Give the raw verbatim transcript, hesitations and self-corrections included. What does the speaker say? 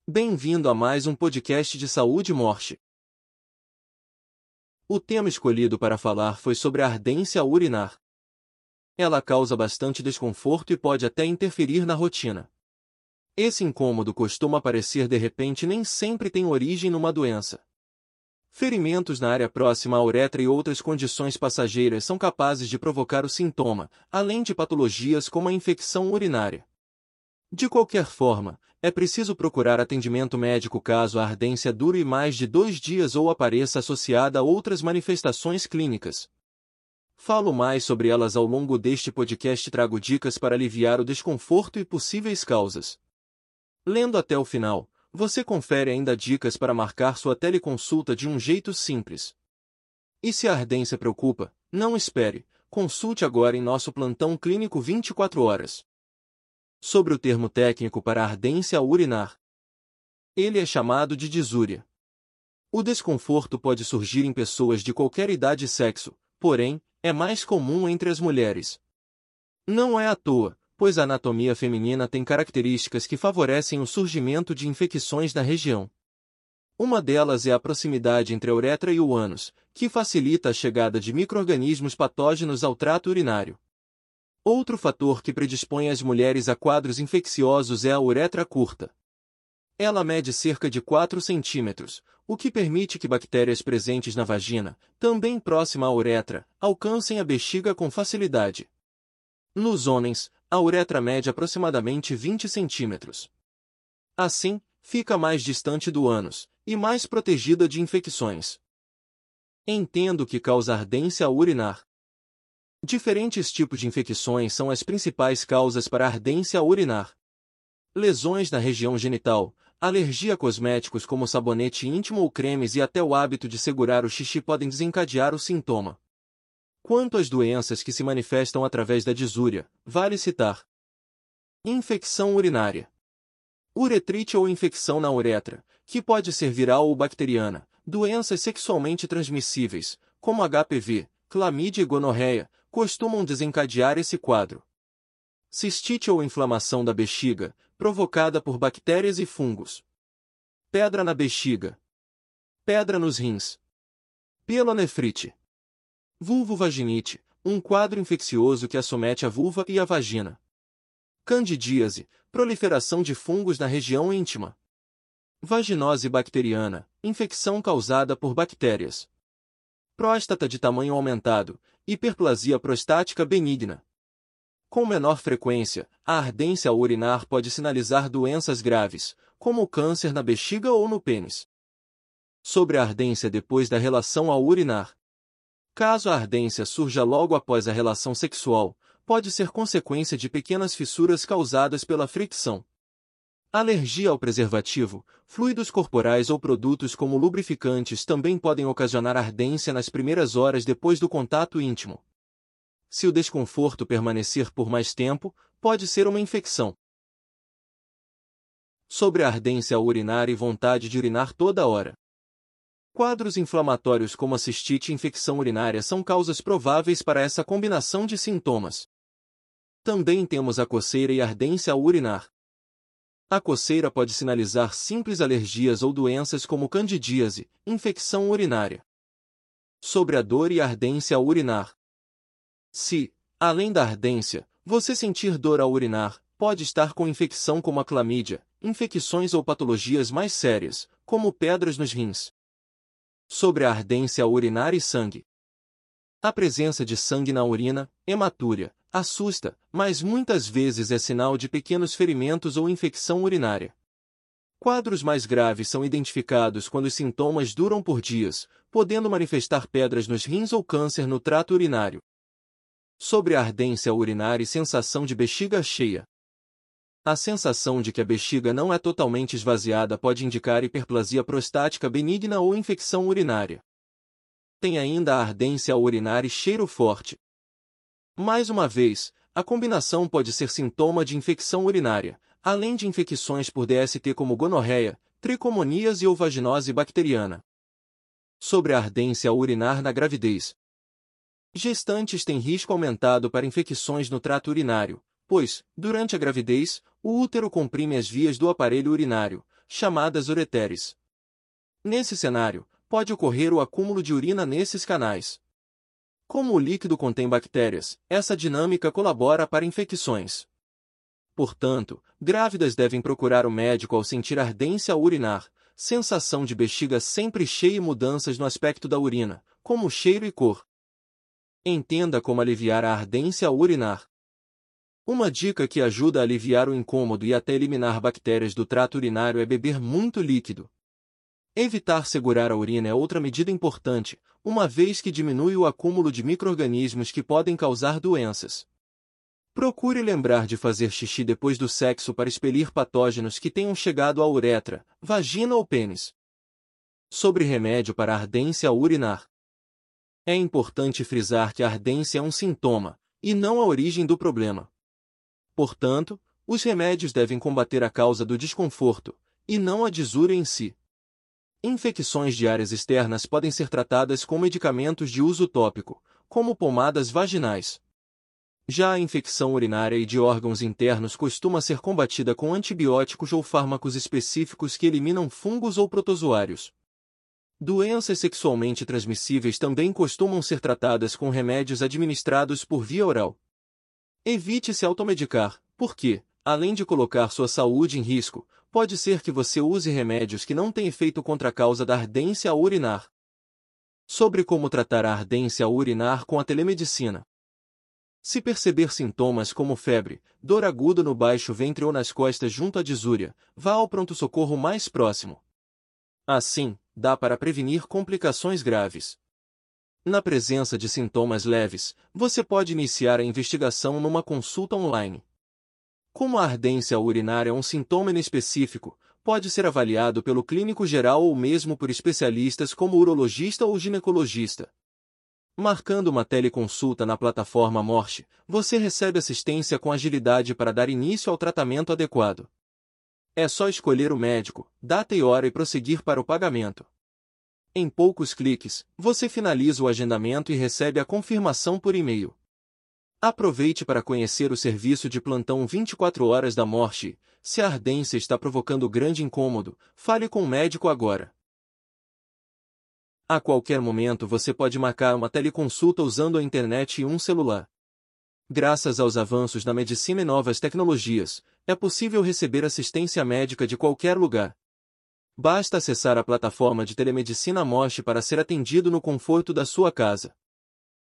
Bem-vindo a mais um podcast de saúde e morte. O tema escolhido para falar foi sobre a ardência urinar. Ela causa bastante desconforto e pode até interferir na rotina. Esse incômodo costuma aparecer de repente e nem sempre tem origem numa doença. Ferimentos na área próxima à uretra e outras condições passageiras são capazes de provocar o sintoma, além de patologias como a infecção urinária. De qualquer forma, é preciso procurar atendimento médico caso a ardência dure mais de dois dias ou apareça associada a outras manifestações clínicas. Falo mais sobre elas ao longo deste podcast e trago dicas para aliviar o desconforto e possíveis causas. Lendo até o final, você confere ainda dicas para marcar sua teleconsulta de um jeito simples. E se a ardência preocupa, não espere, consulte agora em nosso plantão clínico vinte e quatro horas. Sobre o termo técnico para ardência urinar. Ele é chamado de disúria. O desconforto pode surgir em pessoas de qualquer idade e sexo, porém, é mais comum entre as mulheres. Não é à toa, pois a anatomia feminina tem características que favorecem o surgimento de infecções na região. Uma delas é a proximidade entre a uretra e o ânus, que facilita a chegada de micro-organismos patógenos ao trato urinário. Outro fator que predispõe as mulheres a quadros infecciosos é a uretra curta. Ela mede cerca de quatro centímetros, o que permite que bactérias presentes na vagina, também próxima à uretra, alcancem a bexiga com facilidade. Nos homens, a uretra mede aproximadamente vinte centímetros. Assim, fica mais distante do ânus, e mais protegida de infecções. Entendo o que causa ardência urinar. Diferentes tipos de infecções são as principais causas para ardência urinar. Lesões na região genital, alergia a cosméticos como sabonete íntimo ou cremes e até o hábito de segurar o xixi podem desencadear o sintoma. Quanto às doenças que se manifestam através da disúria, vale citar: infecção urinária, uretrite ou infecção na uretra, que pode ser viral ou bacteriana, doenças sexualmente transmissíveis, como H P V, clamídia e gonorreia, costumam desencadear esse quadro. Cistite ou inflamação da bexiga, provocada por bactérias e fungos. Pedra na bexiga. Pedra nos rins. Pielonefrite. Vulvovaginite, um quadro infeccioso que acomete a vulva e a vagina. Candidíase, proliferação de fungos na região íntima. Vaginose bacteriana, infecção causada por bactérias. Próstata de tamanho aumentado, hiperplasia prostática benigna. Com menor frequência, a ardência urinar pode sinalizar doenças graves, como o câncer na bexiga ou no pênis. Sobre a ardência depois da relação ao urinar. Caso a ardência surja logo após a relação sexual, pode ser consequência de pequenas fissuras causadas pela fricção. Alergia ao preservativo, fluidos corporais ou produtos como lubrificantes também podem ocasionar ardência nas primeiras horas depois do contato íntimo. Se o desconforto permanecer por mais tempo, pode ser uma infecção. Sobre a ardência urinar e vontade de urinar toda hora. Quadros inflamatórios como a cistite e infecção urinária são causas prováveis para essa combinação de sintomas. Também temos a coceira e ardência urinar. A coceira pode sinalizar simples alergias ou doenças como candidíase, infecção urinária. Sobre a dor e ardência urinar. Se, além da ardência, você sentir dor ao urinar, pode estar com infecção como a clamídia, infecções ou patologias mais sérias, como pedras nos rins. Sobre a ardência urinar e sangue. A presença de sangue na urina, hematúria, assusta, mas muitas vezes é sinal de pequenos ferimentos ou infecção urinária. Quadros mais graves são identificados quando os sintomas duram por dias, podendo manifestar pedras nos rins ou câncer no trato urinário. Sobre a ardência urinar e sensação de bexiga cheia. A sensação de que a bexiga não é totalmente esvaziada pode indicar hiperplasia prostática benigna ou infecção urinária. Tem ainda a ardência urinar e cheiro forte. Mais uma vez, a combinação pode ser sintoma de infecção urinária, além de infecções por D S T como gonorreia, tricomoníase ou vaginose bacteriana. Sobre a ardência urinar na gravidez. Gestantes têm risco aumentado para infecções no trato urinário, pois, durante a gravidez, o útero comprime as vias do aparelho urinário, chamadas ureteres. Nesse cenário, pode ocorrer o acúmulo de urina nesses canais. Como o líquido contém bactérias, essa dinâmica colabora para infecções. Portanto, grávidas devem procurar o médico ao sentir ardência ao urinar, sensação de bexiga sempre cheia e mudanças no aspecto da urina, como cheiro e cor. Entenda como aliviar a ardência ao urinar. Uma dica que ajuda a aliviar o incômodo e até eliminar bactérias do trato urinário é beber muito líquido. Evitar segurar a urina é outra medida importante, uma vez que diminui o acúmulo de micro-organismos que podem causar doenças. Procure lembrar de fazer xixi depois do sexo para expelir patógenos que tenham chegado à uretra, vagina ou pênis. Sobre remédio para ardência ao urinar. É importante frisar que a ardência é um sintoma, e não a origem do problema. Portanto, os remédios devem combater a causa do desconforto, e não a disúria em si. Infecções de áreas externas podem ser tratadas com medicamentos de uso tópico, como pomadas vaginais. Já a infecção urinária e de órgãos internos costuma ser combatida com antibióticos ou fármacos específicos que eliminam fungos ou protozoários. Doenças sexualmente transmissíveis também costumam ser tratadas com remédios administrados por via oral. Evite se automedicar, porque, além de colocar sua saúde em risco, pode ser que você use remédios que não têm efeito contra a causa da ardência ao urinar. Sobre como tratar a ardência ao urinar com a telemedicina. Se perceber sintomas como febre, dor aguda no baixo ventre ou nas costas junto à disúria, vá ao pronto-socorro mais próximo. Assim, dá para prevenir complicações graves. Na presença de sintomas leves, você pode iniciar a investigação numa consulta online. Como a ardência urinária é um sintoma inespecífico, pode ser avaliado pelo clínico geral ou mesmo por especialistas como urologista ou ginecologista. Marcando uma teleconsulta na plataforma Morte, você recebe assistência com agilidade para dar início ao tratamento adequado. É só escolher o médico, data e hora e prosseguir para o pagamento. Em poucos cliques, você finaliza o agendamento e recebe a confirmação por e-mail. Aproveite para conhecer o serviço de plantão vinte e quatro horas da Morte. Se a ardência está provocando grande incômodo, fale com o médico agora. A qualquer momento você pode marcar uma teleconsulta usando a internet e um celular. Graças aos avanços na medicina e novas tecnologias, é possível receber assistência médica de qualquer lugar. Basta acessar a plataforma de telemedicina Morte para ser atendido no conforto da sua casa.